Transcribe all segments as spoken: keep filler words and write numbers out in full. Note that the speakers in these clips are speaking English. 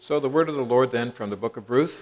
So the word of the Lord then from the book of Ruth.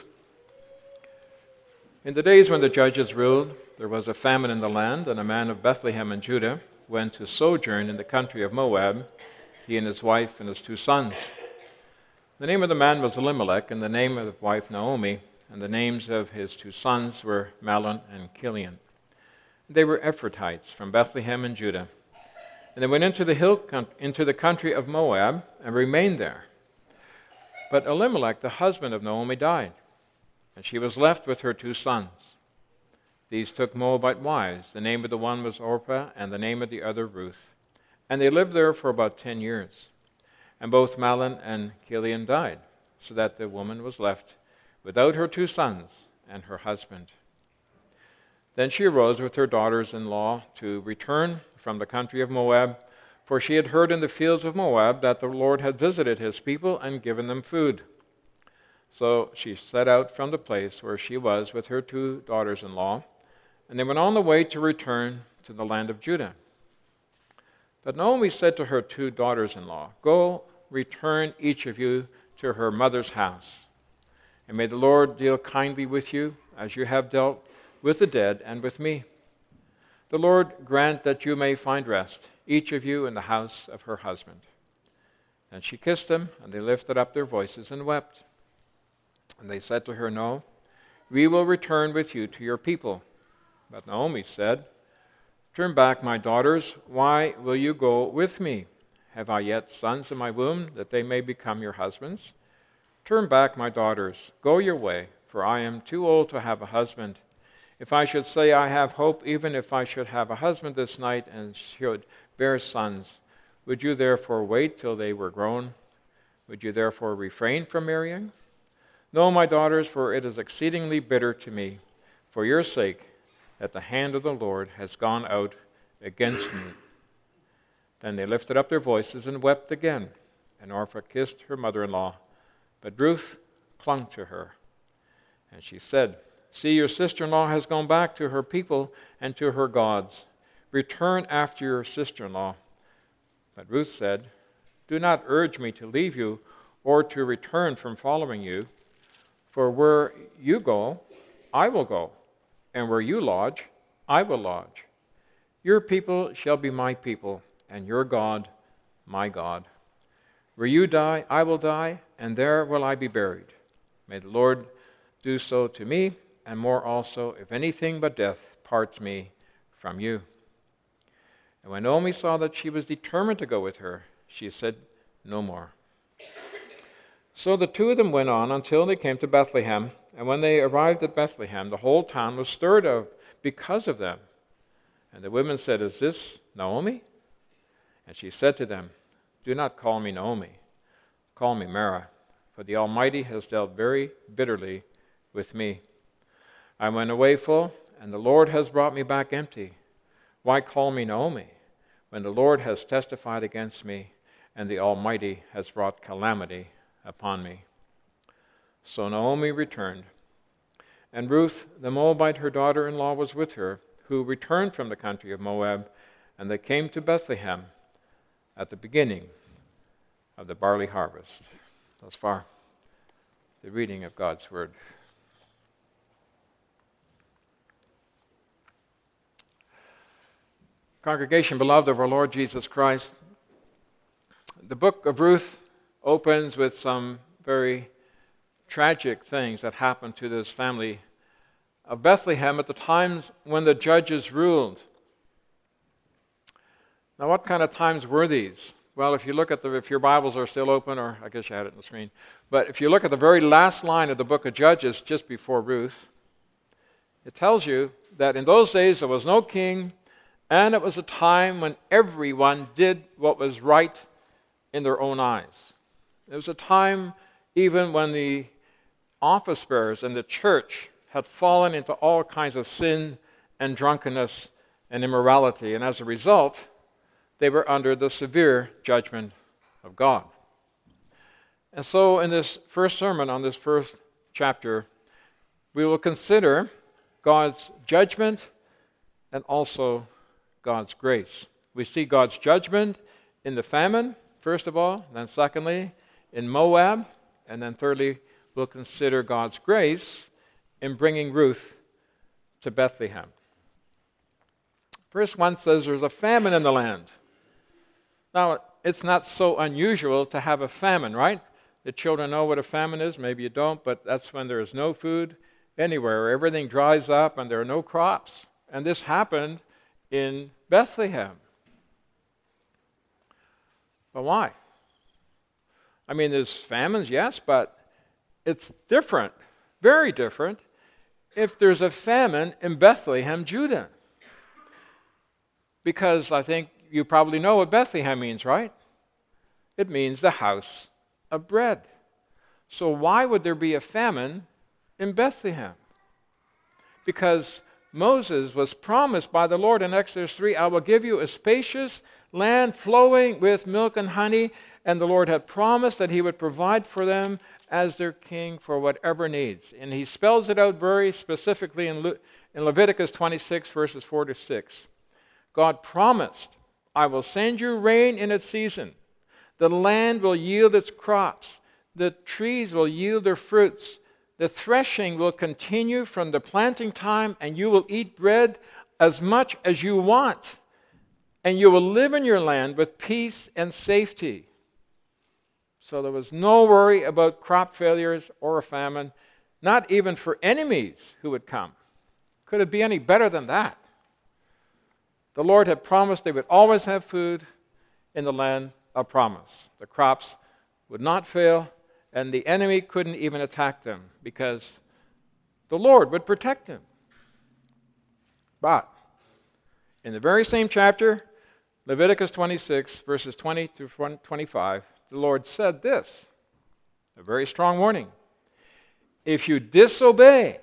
In the days when the judges ruled, there was a famine in the land, and a man of Bethlehem in Judah went to sojourn in the country of Moab, he and his wife and his two sons. The name of the man was Elimelech, and the name of his wife Naomi, and the names of his two sons were Mahlon and Chilion. They were Ephrathites from Bethlehem in Judah. And they went into the hill, into the country of Moab, and remained there. But Elimelech, the husband of Naomi, died, and she was left with her two sons. These took Moabite wives. The name of the one was Orpah, and the name of the other Ruth. And they lived there for about ten years. And both Mahlon and Chilion died, so that the woman was left without her two sons and her husband. Then she arose with her daughters-in-law to return from the country of Moab, for she had heard in the fields of Moab that the Lord had visited his people and given them food. So she set out from the place where she was with her two daughters-in-law, and they went on the way to return to the land of Judah. But Naomi said to her two daughters-in-law, "Go, return each of you to her mother's house, and may the Lord deal kindly with you as you have dealt with the dead and with me. The Lord grant that you may find rest, each of you in the house of her husband." And she kissed them, and they lifted up their voices and wept. And they said to her, "No, we will return with you to your people." But Naomi said, "Turn back, my daughters. Why will you go with me? Have I yet sons in my womb, that they may become your husbands? Turn back, my daughters. Go your way, for I am too old to have a husband. If I should say I have hope, even if I should have a husband this night and should bear sons, would you therefore wait till they were grown? Would you therefore refrain from marrying? No, my daughters, for it is exceedingly bitter to me, for your sake, that the hand of the Lord has gone out against me." Then they lifted up their voices and wept again, and Orpah kissed her mother-in-law, but Ruth clung to her. And she said, "See, your sister-in-law has gone back to her people and to her gods. Return after your sister-in-law." But Ruth said, "Do not urge me to leave you or to return from following you. For where you go, I will go, and where you lodge, I will lodge. Your people shall be my people, and your God, my God. Where you die, I will die, and there will I be buried. May the Lord do so to me, and more also, if anything but death parts me from you." And when Naomi saw that she was determined to go with her, she said no more. So the two of them went on until they came to Bethlehem, and when they arrived at Bethlehem, the whole town was stirred up because of them. And the women said, "Is this Naomi?" And she said to them, "Do not call me Naomi. Call me Mara, for the Almighty has dealt very bitterly with me. I went away full, and the Lord has brought me back empty. Why call me Naomi, when the Lord has testified against me, and the Almighty has brought calamity upon me?" So Naomi returned, and Ruth the Moabite, her daughter-in-law, was with her, who returned from the country of Moab, and they came to Bethlehem at the beginning of the barley harvest. Thus far, the reading of God's Word. Congregation, beloved of our Lord Jesus Christ, the book of Ruth opens with some very tragic things that happened to this family of Bethlehem at the times when the judges ruled. Now, what kind of times were these? Well, if you look at the, if your Bibles are still open, or I guess you had it on the screen, but if you look at the very last line of the book of Judges, just before Ruth, it tells you that in those days there was no king, and it was a time when everyone did what was right in their own eyes. It was a time even when the office bearers in the church had fallen into all kinds of sin and drunkenness and immorality, and as a result, they were under the severe judgment of God. And so in this first sermon on this first chapter, we will consider God's judgment and also God's grace. We see God's judgment in the famine, first of all, and then secondly, in Moab, And then thirdly, we'll consider God's grace in bringing Ruth to Bethlehem. Verse one says there's a famine in the land. Now, it's not so unusual to have a famine, right? The children know what a famine is. Maybe you don't, but that's when there is no food anywhere. Everything dries up and there are no crops. And this happened in Bethlehem. But why? I mean, there's famines, yes, but it's different, very different, if there's a famine in Bethlehem, Judah. Because I think you probably know what Bethlehem means, right? It means the house of bread. So why would there be a famine in Bethlehem? Because Moses was promised by the Lord in Exodus three, I will give you a spacious land flowing with milk and honey, and the Lord had promised that he would provide for them as their king for whatever needs. And he spells it out very specifically in, Le- in Leviticus twenty-six, verses four to six. God promised, I will send you rain in its season. The land will yield its crops. The trees will yield their fruits. The threshing will continue from the planting time, and you will eat bread as much as you want. And you will live in your land with peace and safety. So there was no worry about crop failures or a famine, not even for enemies who would come. Could it be any better than that? The Lord had promised they would always have food in the land of promise. The crops would not fail, and the enemy couldn't even attack them because the Lord would protect them. But in the very same chapter, Leviticus twenty-six, verses twenty to twenty-five, the Lord said this, a very strong warning. If you disobey,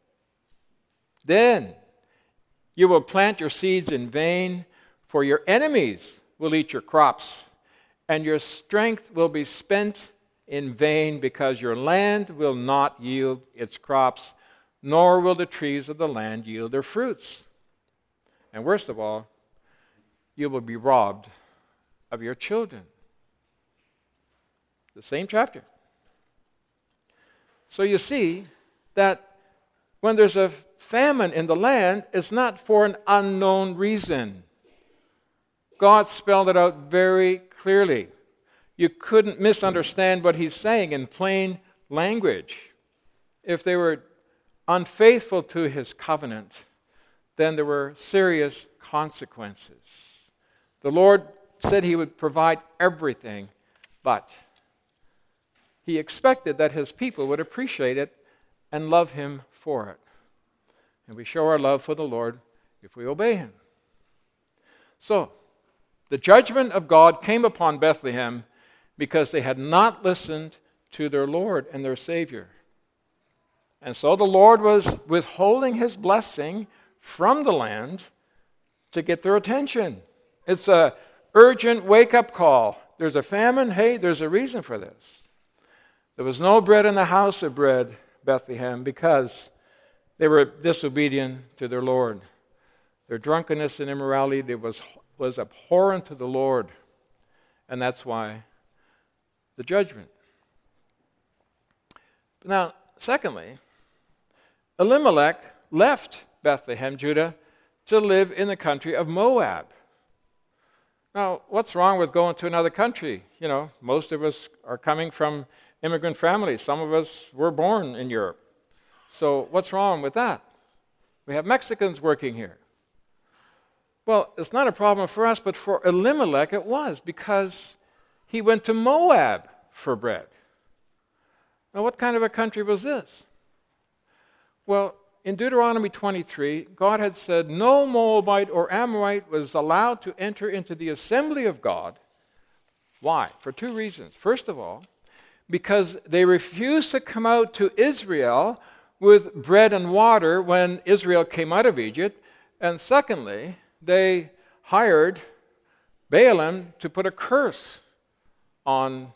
then you will plant your seeds in vain, for your enemies will eat your crops, and your strength will be spent in vain because your land will not yield its crops, nor will the trees of the land yield their fruits. And worst of all, you will be robbed of your children. The same chapter. So you see that when there's a famine in the land, it's not for an unknown reason. God spelled it out very clearly. You couldn't misunderstand what he's saying in plain language. If they were unfaithful to his covenant, then there were serious consequences. The Lord said he would provide everything, but he expected that his people would appreciate it and love him for it. And we show our love for the Lord if we obey him. So, the judgment of God came upon Bethlehem because they had not listened to their Lord and their Savior. And so the Lord was withholding his blessing from the land to get their attention. It's an urgent wake-up call. There's a famine. Hey, there's a reason for this. There was no bread in the house of bread, Bethlehem, because they were disobedient to their Lord. Their drunkenness and immorality was, was abhorrent to the Lord. And that's why the judgment. Now, secondly, Elimelech left Bethlehem, Judah, to live in the country of Moab. Now, what's wrong with going to another country? You know, most of us are coming from immigrant families. Some of us were born in Europe. So what's wrong with that? We have Mexicans working here. Well, it's not a problem for us, but for Elimelech it was, because he went to Moab for bread. Now, what kind of a country was this? Well, in Deuteronomy twenty-three, God had said no Moabite or Amorite was allowed to enter into the assembly of God. Why? For two reasons. First of all, because they refused to come out to Israel with bread and water when Israel came out of Egypt. And secondly, they hired Balaam to put a curse on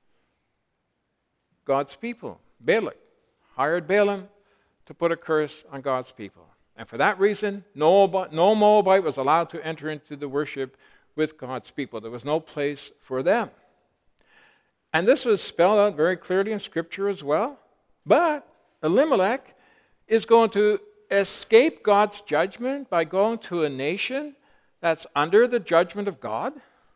God's people. Balak hired Balaam to put a curse on God's people. And for that reason, no, no Moabite was allowed to enter into the worship with God's people. There was no place for them. And this was spelled out very clearly in Scripture as well. But Elimelech is going to escape God's judgment by going to a nation that's under the judgment of God.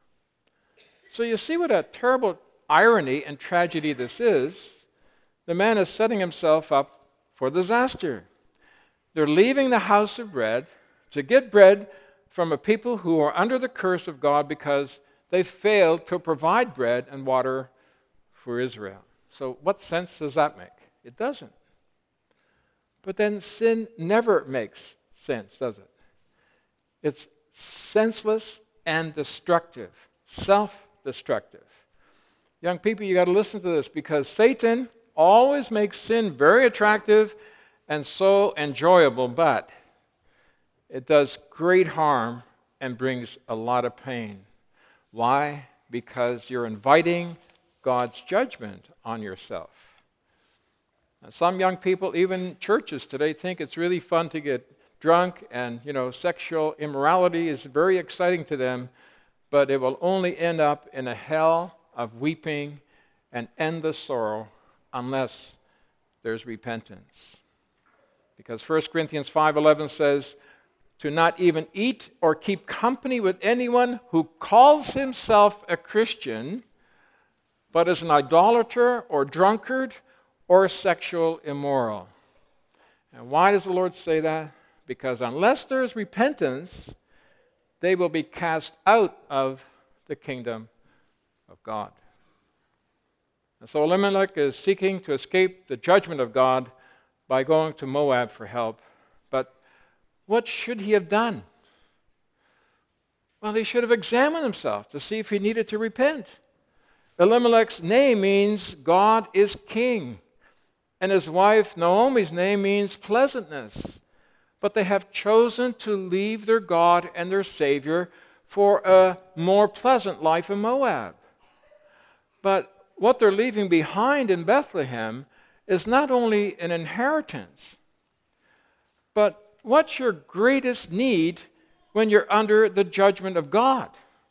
So you see what a terrible irony and tragedy this is. The man is setting himself up for disaster. They're leaving the house of bread to get bread from a people who are under the curse of God because they failed to provide bread and water for Israel. So what sense does that make? It doesn't. But then sin never makes sense, does it? It's senseless and destructive, self-destructive. Young people, you got to listen to this, because Satan always makes sin very attractive and so enjoyable, but it does great harm and brings a lot of pain. Why? Because you're inviting God's judgment on yourself. Now, some young people, even churches today, think it's really fun to get drunk, and, you know, sexual immorality is very exciting to them, but it will only end up in a hell of weeping and endless sorrow unless there's repentance. Because First Corinthians five eleven says, to not even eat or keep company with anyone who calls himself a Christian, but is an idolater or drunkard or sexual immoral. And why does the Lord say that? Because unless there is repentance, they will be cast out of the kingdom of God. And so Elimelech is seeking to escape the judgment of God by going to Moab for help. But what should he have done? Well, he should have examined himself to see if he needed to repent. Elimelech's name means God is king. And his wife Naomi's name means pleasantness. But they have chosen to leave their God and their Savior for a more pleasant life in Moab. But what they're leaving behind in Bethlehem is not only an inheritance, but what's your greatest need when you're under the judgment of God?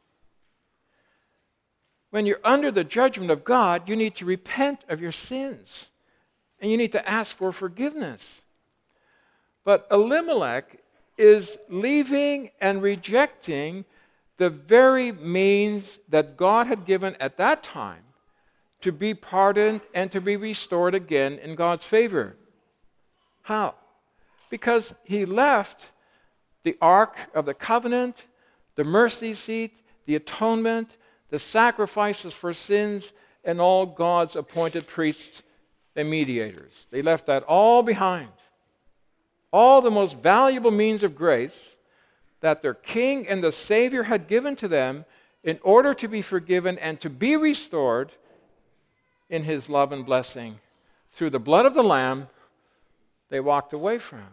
When you're under the judgment of God, you need to repent of your sins. And you need to ask for forgiveness. But Elimelech is leaving and rejecting the very means that God had given at that time to be pardoned and to be restored again in God's favor. How? Because he left the Ark of the Covenant, the mercy seat, the atonement, the sacrifices for sins, and all God's appointed priests and mediators. They left that all behind. All the most valuable means of grace that their King and the Savior had given to them in order to be forgiven and to be restored in his love and blessing. Through the blood of the Lamb, they walked away from.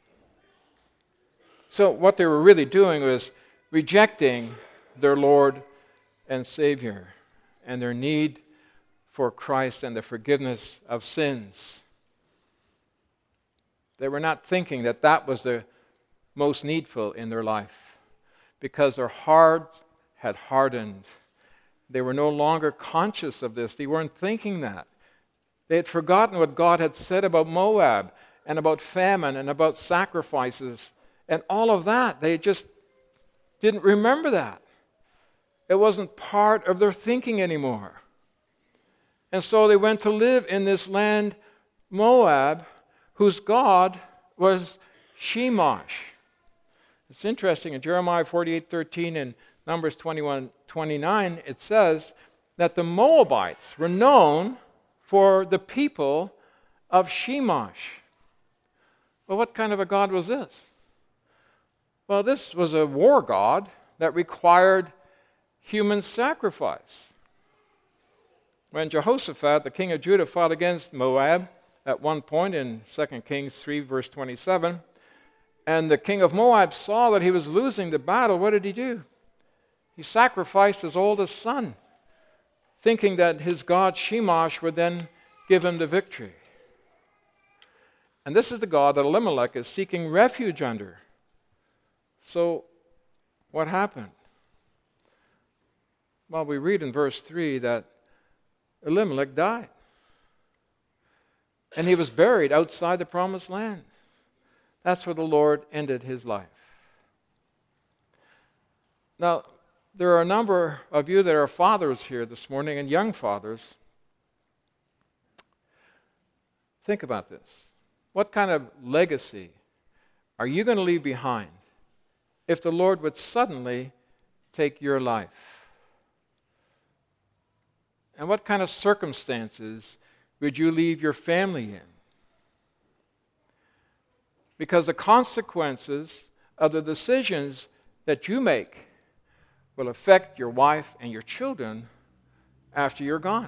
So what they were really doing was rejecting their Lord and Savior and their need for Christ and the forgiveness of sins. They were not thinking that that was the most needful in their life, because their heart had hardened. They were no longer conscious of this. They weren't thinking that. They had forgotten what God had said about Moab and about famine and about sacrifices and all of that. They just didn't remember that. It wasn't part of their thinking anymore. And so they went to live in this land, Moab, whose god was Chemosh. It's interesting, in Jeremiah forty-eight thirteen and Numbers twenty-one twenty-nine, it says that the Moabites were known for the people of Chemosh. Well, what kind of a god was this? Well, this was a war god that required human sacrifice. When Jehoshaphat, the king of Judah, fought against Moab at one point in Second Kings three, verse twenty-seven, and the king of Moab saw that he was losing the battle, what did he do? He sacrificed his oldest son, thinking that his god Chemosh would then give him the victory. And this is the god that Elimelech is seeking refuge under. So, what happened? Well, we read in verse three that Elimelech died. And he was buried outside the promised land. That's where the Lord ended his life. Now, there are a number of you that are fathers here this morning and young fathers. Think about this. What kind of legacy are you going to leave behind if the Lord would suddenly take your life? And what kind of circumstances would you leave your family in? Because the consequences of the decisions that you make will affect your wife and your children after you're gone.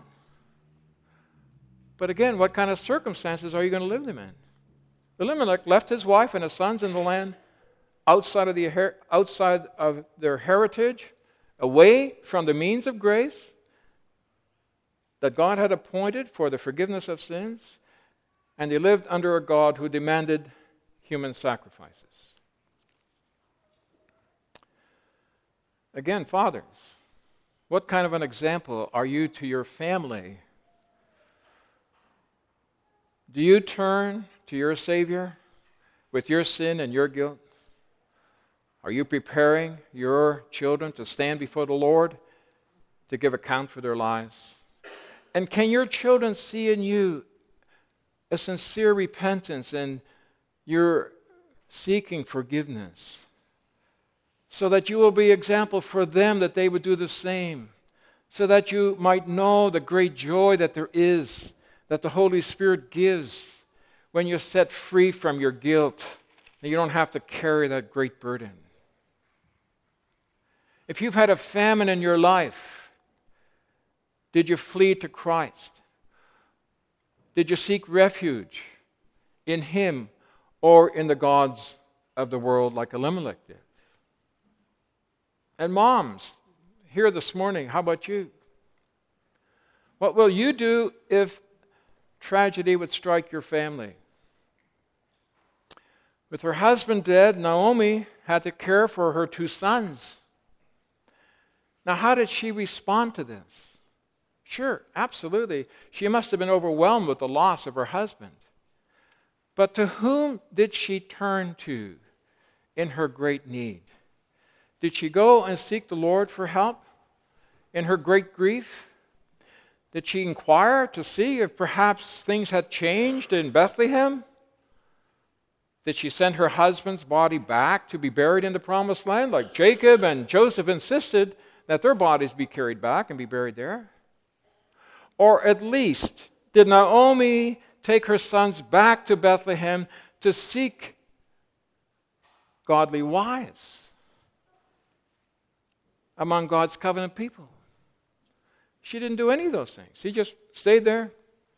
But again, what kind of circumstances are you going to live them in? Elimelech left his wife and his sons in the land outside of, the, outside of their heritage, away from the means of grace that God had appointed for the forgiveness of sins, and they lived under a God who demanded human sacrifices. Again, fathers, what kind of an example are you to your family? Do you turn to your Savior with your sin and your guilt? Are you preparing your children to stand before the Lord to give account for their lives? And can your children see in you a sincere repentance and your seeking forgiveness, so that you will be example for them, that they would do the same, so that you might know the great joy that there is, that the Holy Spirit gives when you're set free from your guilt, and you don't have to carry that great burden. If you've had a famine in your life, did you flee to Christ? Did you seek refuge in Him or in the gods of the world like Elimelech did? And moms, here this morning, how about you? What will you do if tragedy would strike your family? With her husband dead, Naomi had to care for her two sons. Now, how did she respond to this? Sure, absolutely. She must have been overwhelmed with the loss of her husband. But to whom did she turn to in her great need? Did she go and seek the Lord for help in her great grief? Did she inquire to see if perhaps things had changed in Bethlehem? Did she send her husband's body back to be buried in the promised land like Jacob and Joseph insisted that their bodies be carried back and be buried there? Or at least, did Naomi take her sons back to Bethlehem to seek godly wives among God's covenant people? She didn't do any of those things. She just stayed there.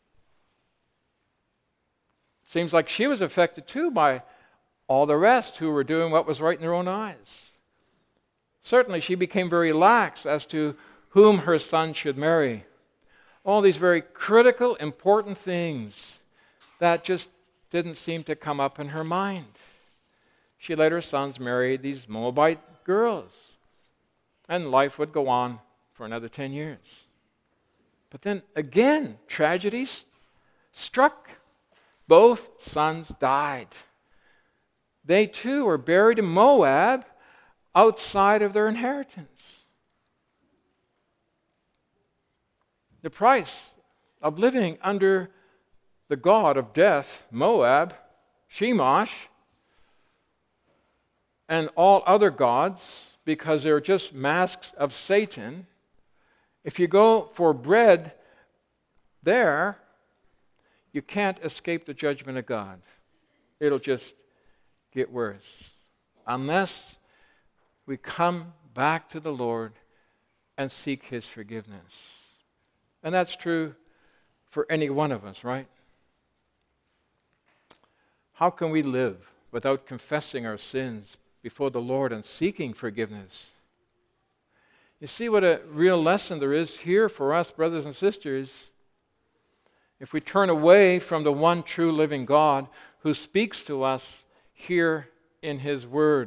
Seems like she was affected too by all the rest who were doing what was right in their own eyes. Certainly she became very lax as to whom her son should marry. All these very critical, important things that just didn't seem to come up in her mind. She let her sons marry these Moabite girls, and life would go on for another ten years. But then again, tragedy struck. Both sons died. They too were buried in Moab outside of their inheritance. The price of living under the god of death, Moab, Chemosh, and all other gods, because they're just masks of Satan. If you go for bread there, you can't escape the judgment of God. It'll just get worse. Unless we come back to the Lord and seek His forgiveness. And that's true for any one of us, right? How can we live without confessing our sins before the Lord and seeking forgiveness? You see what a real lesson there is here for us, brothers and sisters. If we turn away from the one true living God who speaks to us here in His Word.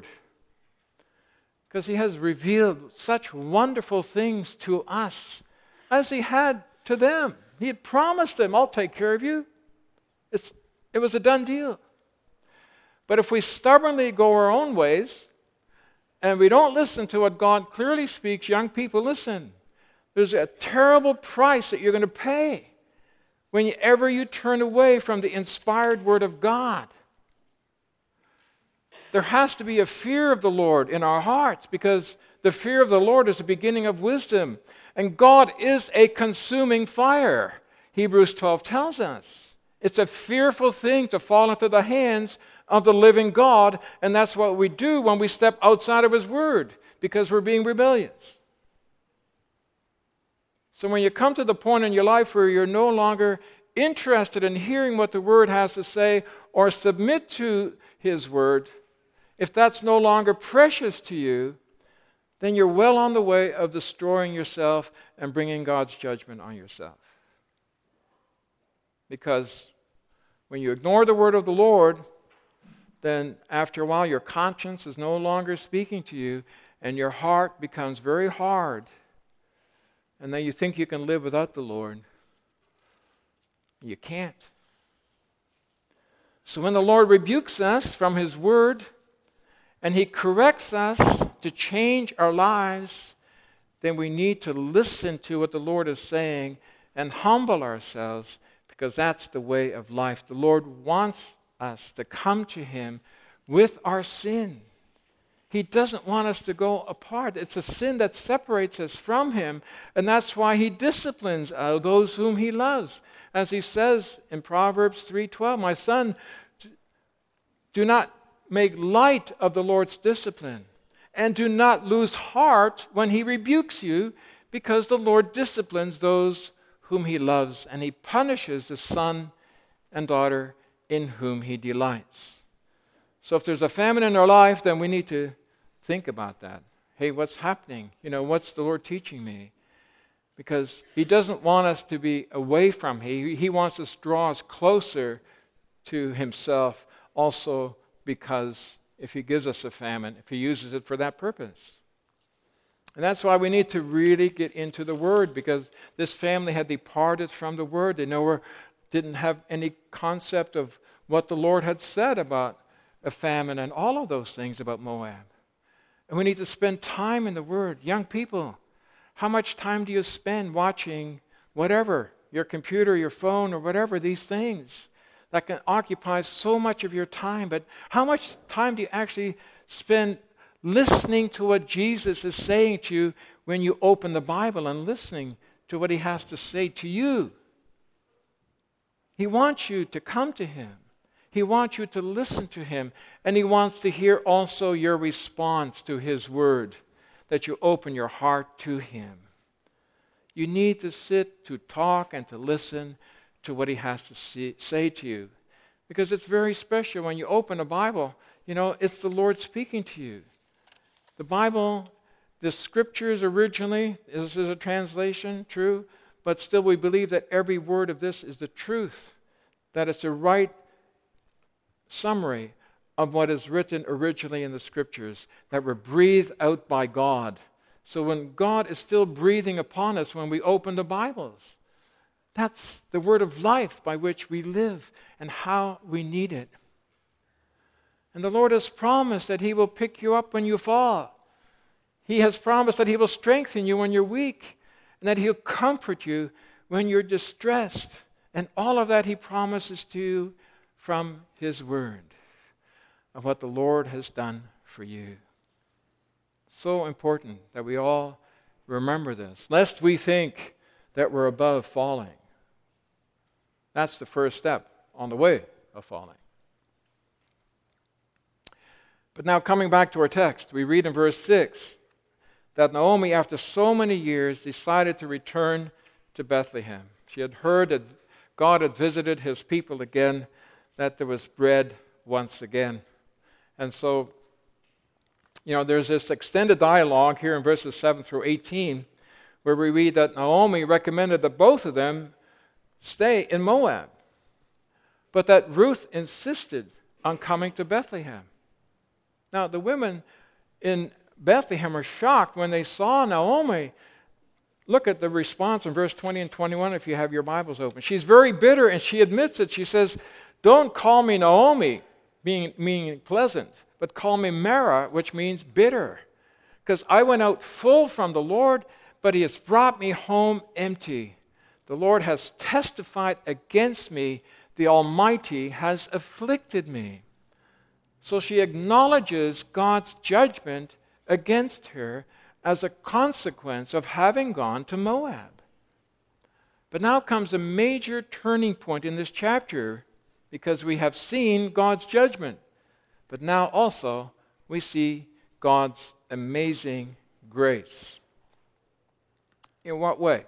Because He has revealed such wonderful things to us, as He had to them. He had promised them, I'll take care of you. It's, it was a done deal. But if we stubbornly go our own ways and we don't listen to what God clearly speaks, young people, listen. There's a terrible price that you're going to pay whenever you turn away from the inspired Word of God. There has to be a fear of the Lord in our hearts, because the fear of the Lord is the beginning of wisdom. And God is a consuming fire, Hebrews twelve tells us. It's a fearful thing to fall into the hands of the living God, and that's what we do when we step outside of His Word, because we're being rebellious. So when you come to the point in your life where you're no longer interested in hearing what the Word has to say or submit to His Word, if that's no longer precious to you, then you're well on the way of destroying yourself and bringing God's judgment on yourself. Because when you ignore the Word of the Lord, then after a while your conscience is no longer speaking to you and your heart becomes very hard. And then you think you can live without the Lord. You can't. So when the Lord rebukes us from His Word and He corrects us to change our lives, then we need to listen to what the Lord is saying and humble ourselves, because that's the way of life. The Lord wants us to come to Him with our sin. He doesn't want us to go apart. It's a sin that separates us from Him, and that's why He disciplines uh, those whom He loves. As He says in Proverbs three twelve, "My son, do not make light of the Lord's discipline, and do not lose heart when He rebukes you, because the Lord disciplines those whom He loves, and He punishes the son and daughter in whom He delights." So if there's a famine in our life, then we need to think about that. Hey, what's happening? You know, what's the Lord teaching me? Because He doesn't want us to be away from Him. He, he wants us to draw us closer to Himself, also because if He gives us a famine, if He uses it for that purpose. And that's why we need to really get into the Word, because this family had departed from the Word. They nowhere didn't have any concept of what the Lord had said about a famine and all of those things about Moab. And we need to spend time in the Word. Young people, how much time do you spend watching whatever, your computer, your phone, or whatever, these things that can occupy so much of your time? But how much time do you actually spend listening to what Jesus is saying to you when you open the Bible and listening to what He has to say to you? He wants you to come to Him. He wants you to listen to Him. And He wants to hear also your response to His Word, that you open your heart to Him. You need to sit, to talk, and to listen to what He has to see, say to you. Because it's very special when you open a Bible. You know, it's the Lord speaking to you. The Bible, the Scriptures originally, this is a translation, true, but still we believe that every word of this is the truth, that it's the right summary of what is written originally in the Scriptures, that were breathed out by God. So when God is still breathing upon us when we open the Bibles, that's the word of life by which we live and how we need it. And the Lord has promised that He will pick you up when you fall. He has promised that He will strengthen you when you're weak, and that He'll comfort you when you're distressed. And all of that He promises to you from His Word, of what the Lord has done for you. So important that we all remember this, lest we think that we're above falling. That's the first step on the way of falling. But now coming back to our text, we read in verse six that Naomi, after so many years, decided to return to Bethlehem. She had heard that God had visited His people again, that there was bread once again. And so, you know, there's this extended dialogue here in verses seven through eighteen, where we read that Naomi recommended that both of them stay in Moab, but that Ruth insisted on coming to Bethlehem. Now, the women in Bethlehem are shocked when they saw Naomi look at the response in verse twenty and twenty-one if you have your Bibles open. She's very bitter, and she admits it. She says, don't call me Naomi, being, meaning pleasant, but call me Mara, which means bitter. Because I went out full from the Lord, but he has brought me home empty. The Lord has testified against me. The Almighty has afflicted me. So she acknowledges God's judgment against her as a consequence of having gone to Moab. But now comes a major turning point in this chapter, because we have seen God's judgment, but now also we see God's amazing grace. In what way?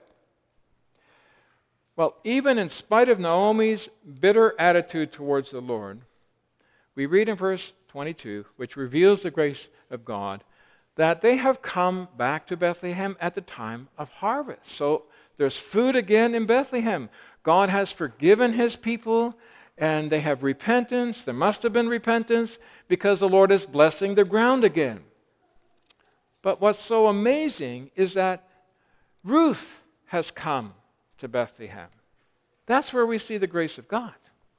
Well, even in spite of Naomi's bitter attitude towards the Lord, we read in verse twenty-two, which reveals the grace of God, that they have come back to Bethlehem at the time of harvest. So there's food again in Bethlehem. God has forgiven his people, and they have repentance. There must have been repentance because the Lord is blessing the ground again. But what's so amazing is that Ruth has come to Bethlehem. That's where we see the grace of God.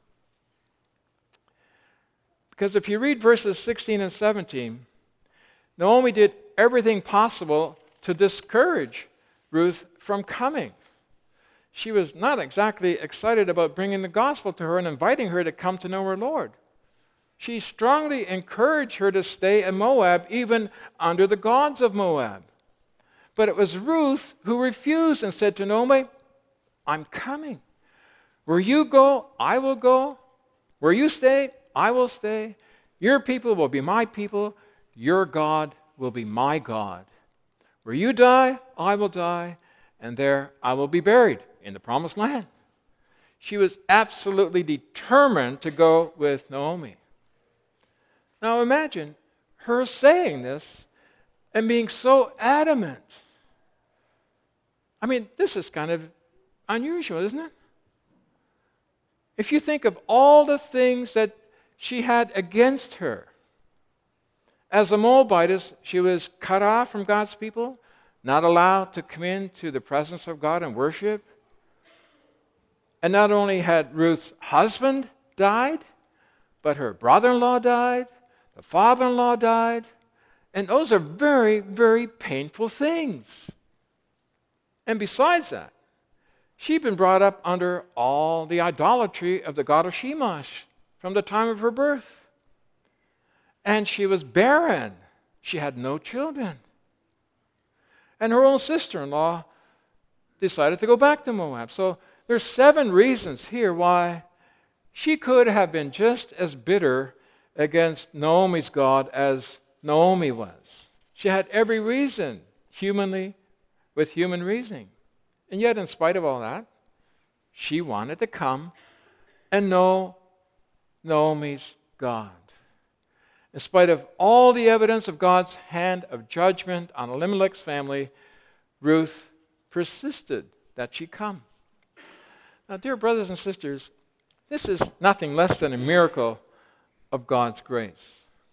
Because if you read verses sixteen and seventeen, Naomi did everything possible to discourage Ruth from coming. She was not exactly excited about bringing the gospel to her and inviting her to come to know her Lord. She strongly encouraged her to stay in Moab, even under the gods of Moab. But it was Ruth who refused and said to Naomi, I'm coming. Where you go, I will go. Where you stay, I will stay. Your people will be my people. Your God will be my God. Where you die, I will die, and there I will be buried in the promised land. She was absolutely determined to go with Naomi. Now imagine her saying this and being so adamant. I mean, this is kind of unusual, isn't it? If you think of all the things that she had against her. As a Moabitess, she was cut off from God's people, not allowed to come into the presence of God and worship. And not only had Ruth's husband died, but her brother-in-law died, the father-in-law died, and those are very, very painful things. And besides that, she'd been brought up under all the idolatry of the god of Shamash from the time of her birth. And she was barren. She had no children. And her own sister-in-law decided to go back to Moab. So there's seven reasons here why she could have been just as bitter against Naomi's God as Naomi was. She had every reason, humanly, with human reasoning. And yet, in spite of all that, she wanted to come and know Naomi's God. In spite of all the evidence of God's hand of judgment on Elimelech's family, Ruth persisted that she come. Now, dear brothers and sisters, this is nothing less than a miracle of God's grace.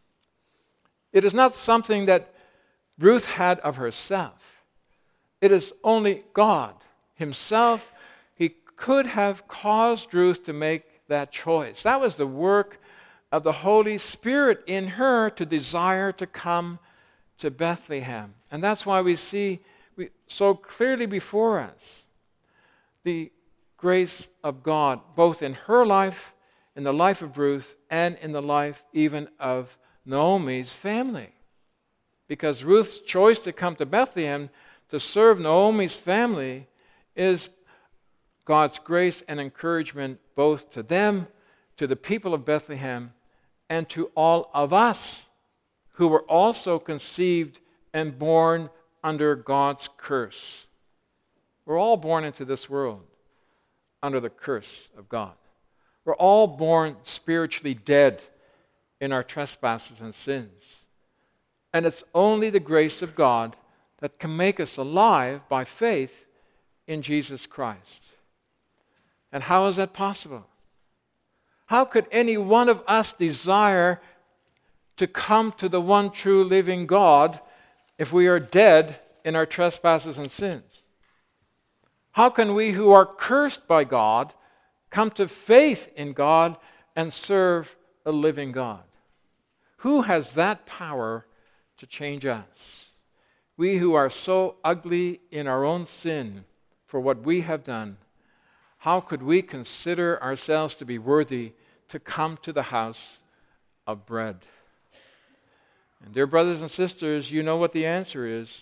It is not something that Ruth had of herself. It is only God himself. He could have caused Ruth to make that choice. That was the work of the Holy Spirit in her to desire to come to Bethlehem. And that's why we see we, so clearly before us the grace of God, both in her life, in the life of Ruth, and in the life even of Naomi's family. Because Ruth's choice to come to Bethlehem to serve Naomi's family is God's grace and encouragement both to them, to the people of Bethlehem, and to all of us who were also conceived and born under God's curse. We're all born into this world under the curse of God. We're all born spiritually dead in our trespasses and sins. And it's only the grace of God that can make us alive by faith in Jesus Christ. And how is that possible? How could any one of us desire to come to the one true living God if we are dead in our trespasses and sins? How can we who are cursed by God come to faith in God and serve a living God? Who has that power to change us? We who are so ugly in our own sin for what we have done, how could we consider ourselves to be worthy to come to the house of bread? And dear brothers and sisters, you know what the answer is.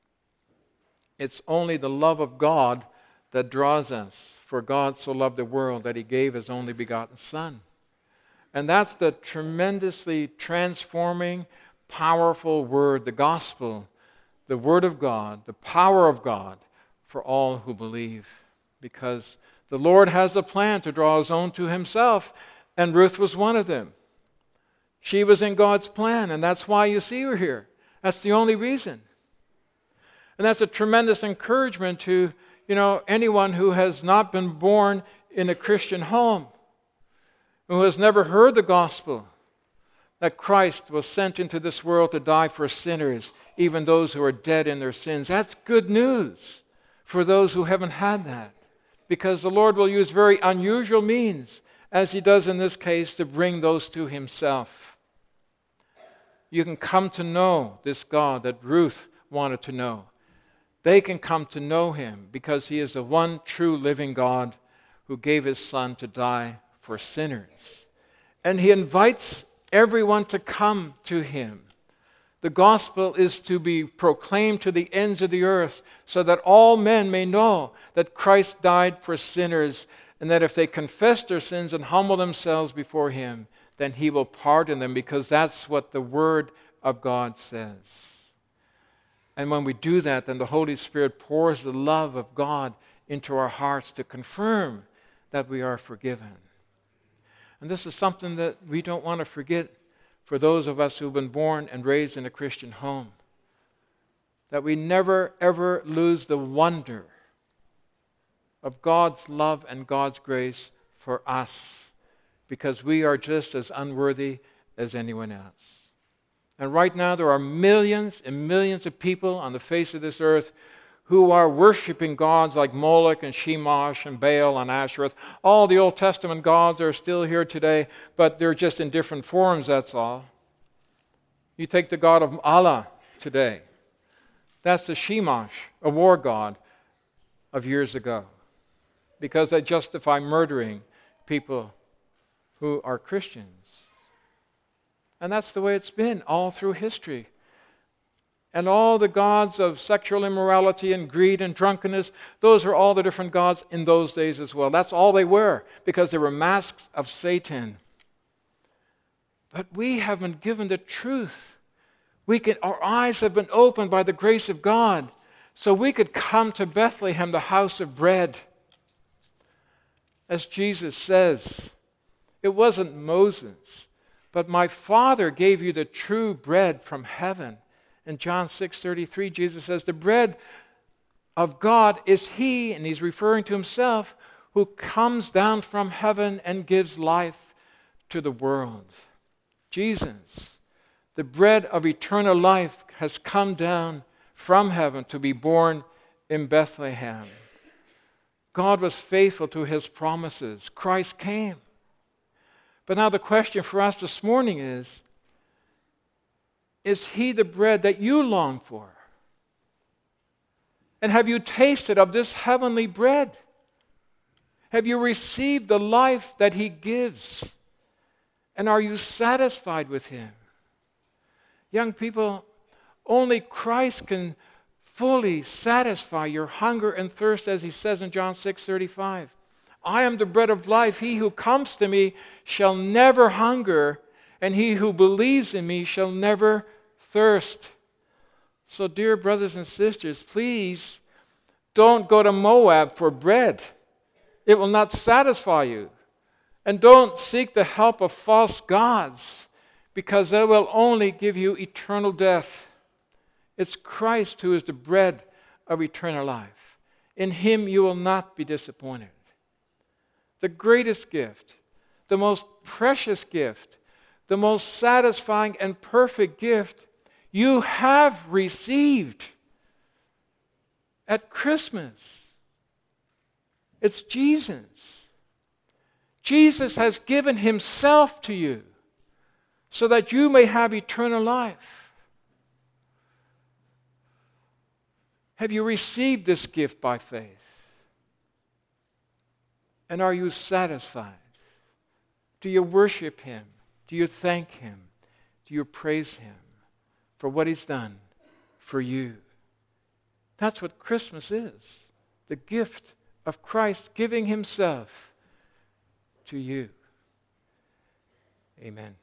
It's only the love of God that draws us. For God so loved the world that he gave his only begotten Son. And that's the tremendously transforming, powerful word, the gospel, the word of God, the power of God for all who believe. Because the Lord has a plan to draw his own to himself, and Ruth was one of them. She was in God's plan, and that's why you see her here. That's the only reason. And that's a tremendous encouragement to, you know, anyone who has not been born in a Christian home, who has never heard the gospel, that Christ was sent into this world to die for sinners, even those who are dead in their sins. That's good news for those who haven't had that, because the Lord will use very unusual means, as he does in this case, to bring those to himself. You can come to know this God that Ruth wanted to know. They can come to know him because he is the one true living God who gave his Son to die for sinners. And he invites everyone to come to him. The gospel is to be proclaimed to the ends of the earth so that all men may know that Christ died for sinners, and that if they confess their sins and humble themselves before him, then he will pardon them, because that's what the Word of God says. And when we do that, then the Holy Spirit pours the love of God into our hearts to confirm that we are forgiven. And this is something that we don't want to forget for those of us who've been born and raised in a Christian home. That we never, ever lose the wonder of God's love and God's grace for us, because we are just as unworthy as anyone else. And right now there are millions and millions of people on the face of this earth who are worshiping gods like Moloch and Chemosh and Baal and Ashereth. All the Old Testament gods are still here today, but they're just in different forms, that's all. You take the god of Allah today. That's the Chemosh, a war god of years ago, because they justify murdering people who are Christians. And that's the way it's been all through history. And all the gods of sexual immorality and greed and drunkenness, those are all the different gods in those days as well. That's all they were, because they were masks of Satan. But we have been given the truth. We can, our eyes have been opened by the grace of God, so we could come to Bethlehem, the house of bread. As Jesus says, it wasn't Moses, but my Father gave you the true bread from heaven. In John six thirty-three, Jesus says, the bread of God is he, and he's referring to himself, who comes down from heaven and gives life to the world. Jesus, the bread of eternal life, has come down from heaven to be born in Bethlehem. God was faithful to his promises. Christ came. But now the question for us this morning is, is he the bread that you long for? And have you tasted of this heavenly bread? Have you received the life that he gives? And are you satisfied with him? Young people, only Christ can fully satisfy your hunger and thirst, as he says in John six thirty-five. I am the bread of life. He who comes to me shall never hunger, and he who believes in me shall never thirst. So, dear brothers and sisters, please don't go to Moab for bread. It will not satisfy you. And don't seek the help of false gods, because they will only give you eternal death. It's Christ who is the bread of eternal life. In him you will not be disappointed. The greatest gift, the most precious gift, the most satisfying and perfect gift you have received at Christmas. It's Jesus. Jesus has given himself to you so that you may have eternal life. Have you received this gift by faith? And are you satisfied? Do you worship him? Do you thank him? Do you praise him for what he's done for you? That's what Christmas is. The gift of Christ giving himself to you. Amen.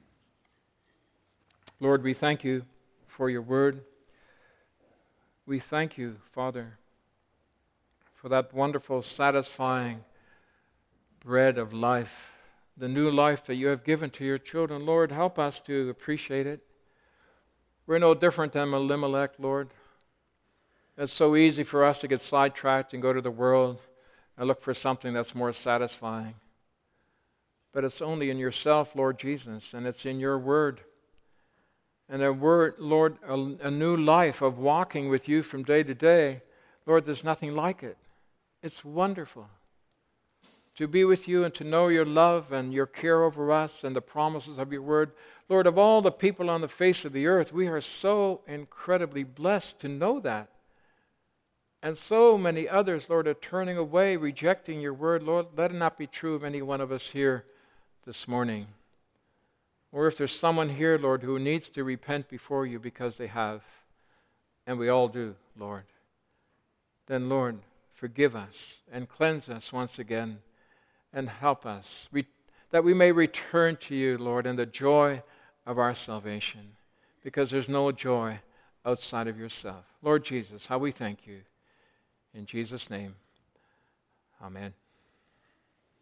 Lord, we thank you for your word. We thank you, Father, for that wonderful, satisfying bread of life, the new life that you have given to your children. Lord, help us to appreciate it. We're no different than Elimelech, Lord. It's so easy for us to get sidetracked and go to the world and look for something that's more satisfying. But it's only in yourself, Lord Jesus, and it's in your word. And a word, Lord, a, a new life of walking with you from day to day. Lord, there's nothing like it. It's wonderful to be with you and to know your love and your care over us and the promises of your word. Lord, of all the people on the face of the earth, we are so incredibly blessed to know that. And so many others, Lord, are turning away, rejecting your word. Lord, let it not be true of any one of us here this morning. Or if there's someone here, Lord, who needs to repent before you because they have, and we all do, Lord, then, Lord, forgive us and cleanse us once again and help us re- that we may return to you, Lord, in the joy of our salvation, because there's no joy outside of yourself. Lord Jesus, how we thank you. In Jesus' name, amen.